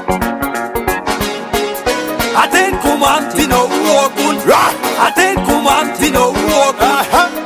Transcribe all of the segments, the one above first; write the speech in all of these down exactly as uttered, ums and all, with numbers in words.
Aten kumam tino uokun. Aten kumam tino uokun.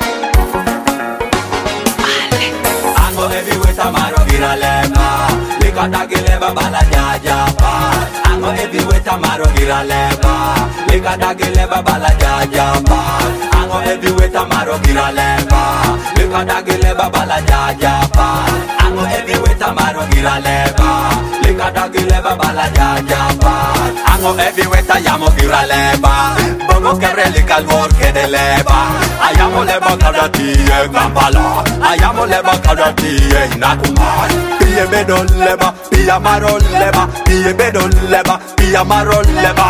Ango heavyweight amaro giraleba. Lika dagileba bala jaja pa. Ango heavyweight amaro giraleba. Lika dagileba bala jaja pa. Ango heavyweight amaro giraleba. Lika dagileba bala jaja pa. Ango heavyweight amaro giraleba. Lika dagileba bala jaja pa. Ango heavyweight ayamo giraleba. Bongo kebre lika lor kedeleba. Ayamo leba kadatiye Kampala. Ayamo leba kadatiye Nakuma. Piye bedon leba, piya maro leba. Piye bedon leba, piya maro leba.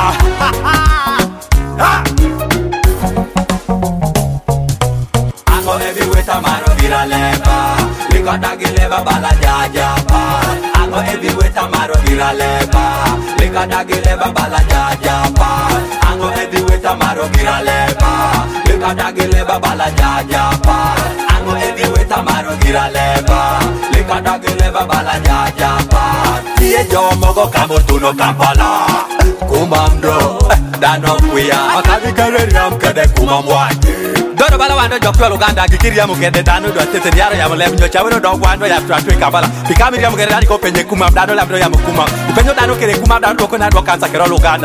Ango heavyweight amaro giraleba. Lika dagileba bala jaja pa. Ango heavyweight amaro giraleba. Lika dagileba bala jaja pa. Ango heavyweight amaro giraleba. Lika dagileba bala jaja pa. Ango heavyweight amaro giraleba. Lika dagileba bala jaja pa. Tiye jo mogo kamortuno Kampala. Kumamdo dano kuya. Akabi kareriam kede kumamwati. Dodo bala wando jokyo Luganda gikiria mugende dano do tete yaro ya mole mnyo chawero do wando ya tratwe Kampala. Pikami ya mugende dani ko penye kumam dano labdo ya mukuma. Penyo dano kere kumam dano ko na do kansa kero Luganda.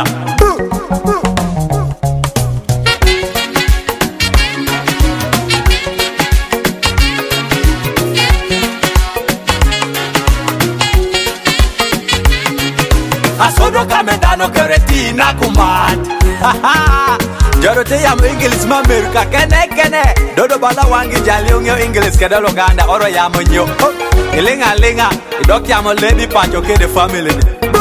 Asodo kamendano kereti na kumat. Jorote ya English America kene kene. Dodo bala wangi jali ungyo English kede Luganda oro ya monyo. Ilinga linga idok ya mo lady pancho kede family.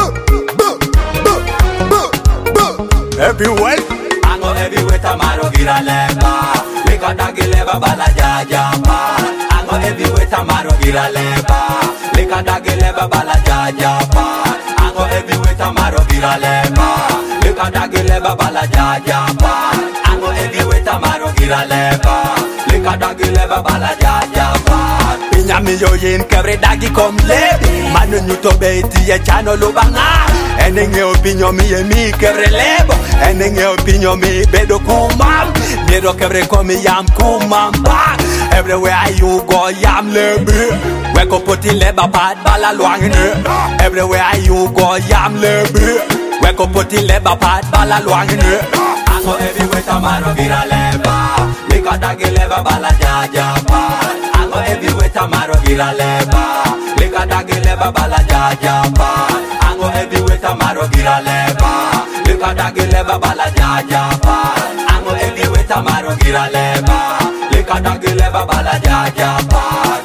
Heavyweight. Ango heavyweight amaro giraleba. Lika dagileba bala jaja pa. Ango heavyweight amaro giraleba. Lika dagileba bala jaja pa. Ango heavyweight amaro giraleba. Lika dagileba bala jaja pa. Ango heavyweight amaro giraleba. Lika dagileba bala jaja pa. Pinyami yo yin kebre dagi komle. Manu nyuto beiti ye chano lubanga. Enenge opinyo mi ye mi kebre lebo. Enenge opinyo mi bedo kumam. Nedo kebre komi yam kumam ba. Everywhere you go yam lebi. Weko poti leba pad bala luangine. Everywhere you go yam lebi. Weko poti leba pad bala luangine. Ango heavyweight amaro giraleba. Lika dagileba bala jaja pa. Ango heavyweight amaro giraleba. Lika dagileba bala jaja pa. Ango heavyweight amaro giraleba. Lika dagileba bala jaja pa. Ango heavyweight amaro giraleba. Lika dagileba bala jaja pa.